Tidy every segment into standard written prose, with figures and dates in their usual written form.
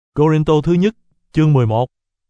Cô-rinh-tô thứ nhất, chương 11.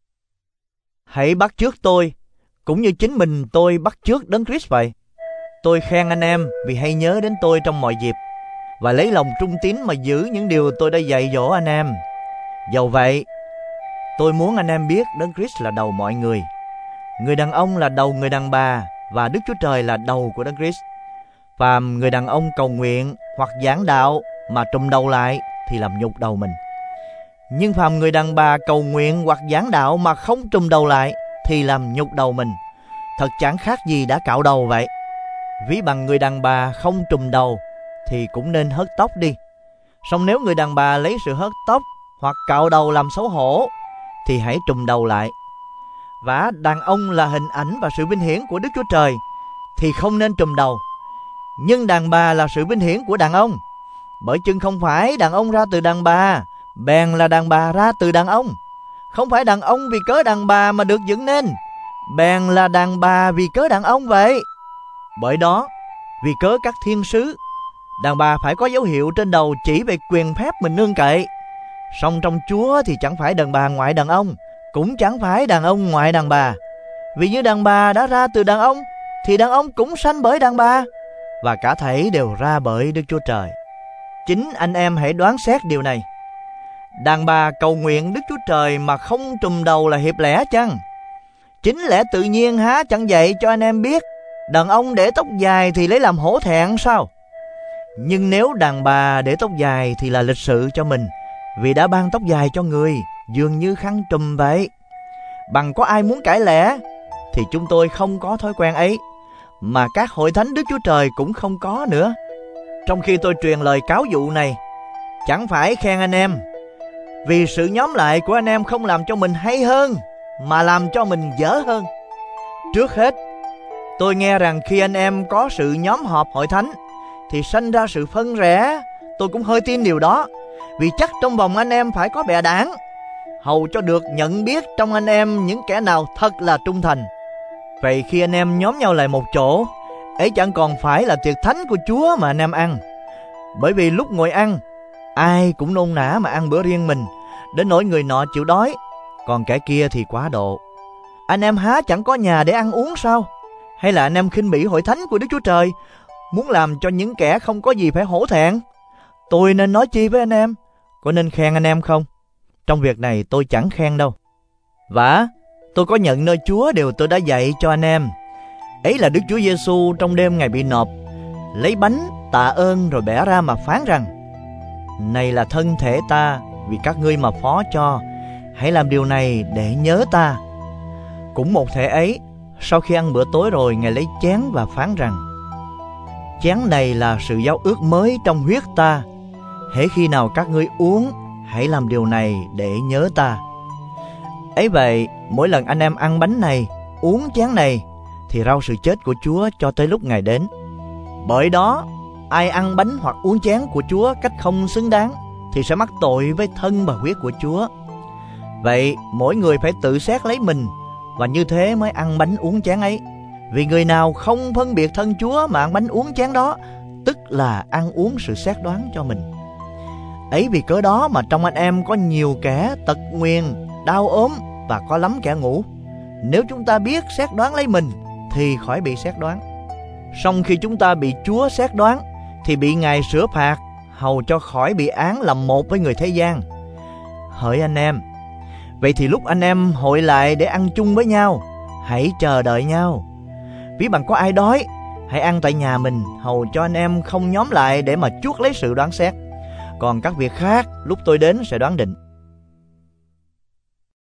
Hãy bắt chước tôi, cũng như chính mình tôi bắt chước Đấng Christ vậy. Tôi khen anh em vì hay nhớ đến tôi trong mọi dịp, và lấy lòng trung tín mà giữ những điều tôi đã dạy dỗ anh em. Dầu vậy, tôi muốn anh em biết Đấng Christ là đầu mọi người. Người đàn ông là đầu người đàn bà, và Đức Chúa Trời là đầu của Đấng Christ. Phàm người đàn ông cầu nguyện hoặc giảng đạo mà trùm đầu lại thì làm nhục đầu mình. Nhưng phàm người đàn bà cầu nguyện hoặc giảng đạo mà không trùm đầu lại thì làm nhục đầu mình. Thật chẳng khác gì đã cạo đầu vậy. Ví bằng người đàn bà không trùm đầu thì cũng nên hớt tóc đi. Song nếu người đàn bà lấy sự hớt tóc hoặc cạo đầu làm xấu hổ thì hãy trùm đầu lại. Vả đàn ông là hình ảnh và sự vinh hiển của Đức Chúa Trời thì không nên trùm đầu. Nhưng đàn bà là sự vinh hiển của đàn ông, bởi chừng không phải đàn ông ra từ đàn bà, bèn là đàn bà ra từ đàn ông. Không phải đàn ông vì cớ đàn bà mà được dựng nên, bèn là đàn bà vì cớ đàn ông vậy. Bởi đó, vì cớ các thiên sứ, đàn bà phải có dấu hiệu trên đầu chỉ về quyền phép mình nương cậy. Song trong Chúa thì chẳng phải đàn bà ngoại đàn ông, cũng chẳng phải đàn ông ngoại đàn bà. Vì như đàn bà đã ra từ đàn ông, thì đàn ông cũng sanh bởi đàn bà, và cả thảy đều ra bởi Đức Chúa Trời. Chính anh em hãy đoán xét điều này. Đàn bà cầu nguyện Đức Chúa Trời mà không trùm đầu là hiệp lẽ chăng? Chính lẽ tự nhiên há chẳng dạy cho anh em biết đàn ông để tóc dài thì lấy làm hổ thẹn sao? Nhưng nếu đàn bà để tóc dài thì là lịch sự cho mình, vì đã ban tóc dài cho người, dường như khăn trùm vậy. Bằng có ai muốn cãi lẽ thì chúng tôi không có thói quen ấy, mà các hội thánh Đức Chúa Trời cũng không có nữa. Trong khi tôi truyền lời cáo dụ này, chẳng phải khen anh em, vì sự nhóm lại của anh em không làm cho mình hay hơn, mà làm cho mình dở hơn. Trước hết, tôi nghe rằng khi anh em có sự nhóm họp hội thánh thì sanh ra sự phân rẽ. Tôi cũng hơi tin điều đó, vì chắc trong vòng anh em phải có bè đảng, hầu cho được nhận biết trong anh em những kẻ nào thật là trung thành. Vậy khi anh em nhóm nhau lại một chỗ, ấy chẳng còn phải là tiệc thánh của Chúa mà anh em ăn. Bởi vì lúc ngồi ăn, ai cũng nôn nã mà ăn bữa riêng mình, đến nỗi người nọ chịu đói, còn kẻ kia thì quá độ. Anh em há chẳng có nhà để ăn uống sao? Hay là anh em khinh bỉ hội thánh của Đức Chúa Trời, muốn làm cho những kẻ không có gì phải hổ thẹn? Tôi nên nói chi với anh em? Có nên khen anh em không? Trong việc này tôi chẳng khen đâu. Vả, tôi có nhận nơi Chúa điều tôi đã dạy cho anh em. Ấy là Đức Chúa Giêsu trong đêm Ngài bị nộp, lấy bánh tạ ơn rồi bẻ ra mà phán rằng: này là thân thể ta vì các ngươi mà phó cho, hãy làm điều này để nhớ ta. Cũng một thể ấy, sau khi ăn bữa tối rồi, Ngài lấy chén và phán rằng: chén này là sự giao ước mới trong huyết ta. Hễ khi nào các ngươi uống, hãy làm điều này để nhớ ta. Ấy vậy, mỗi lần anh em ăn bánh này, uống chén này, thì rao sự chết của Chúa cho tới lúc Ngài đến. Bởi đó, ai ăn bánh hoặc uống chén của Chúa cách không xứng đáng thì sẽ mắc tội với thân và huyết của Chúa. Vậy mỗi người phải tự xét lấy mình, và như thế mới ăn bánh uống chén ấy. Vì người nào không phân biệt thân Chúa mà ăn bánh uống chén đó, tức là ăn uống sự xét đoán cho mình. Ấy vì cớ đó mà trong anh em có nhiều kẻ tật nguyền, đau ốm, và có lắm kẻ ngủ. Nếu chúng ta biết xét đoán lấy mình thì khỏi bị xét đoán. Song khi chúng ta bị Chúa xét đoán thì bị Ngài sửa phạt, hầu cho khỏi bị án làm một với người thế gian. Hỡi anh em, vậy thì lúc anh em hội lại để ăn chung với nhau, hãy chờ đợi nhau. Ví bằng có ai đói, hãy ăn tại nhà mình, hầu cho anh em không nhóm lại để mà chuốc lấy sự đoán xét. Còn các việc khác lúc tôi đến sẽ đoán định.